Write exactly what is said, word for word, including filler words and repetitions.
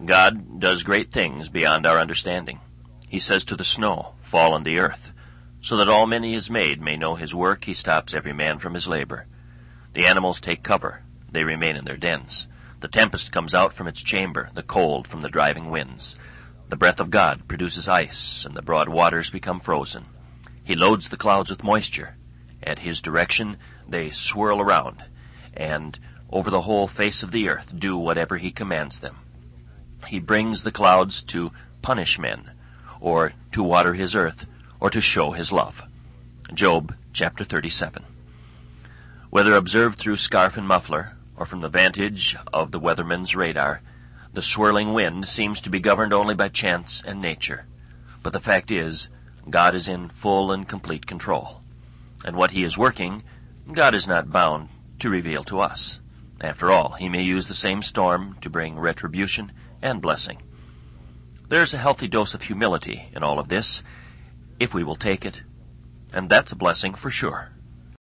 God does great things beyond our understanding. He says to the snow, "Fall on the earth." So that all men he has made may know his work, he stops every man from his labor. The animals take cover. They remain in their dens. The tempest comes out from its chamber, the cold from the driving winds. The breath of God produces ice, and the broad waters become frozen. He loads the clouds with moisture. At his direction they swirl around, and over the whole face of the earth do whatever he commands them. He brings the clouds to punish men, or to water his earth, or to show his love. Job chapter thirty-seven. Whether observed through scarf and muffler, or from the vantage of the weatherman's radar, the swirling wind seems to be governed only by chance and nature. But the fact is, God is in full and complete control. And what he is working, God is not bound to reveal to us. After all, he may use the same storm to bring retribution and blessing. There's a healthy dose of humility in all of this, if we will take it, and that's a blessing for sure.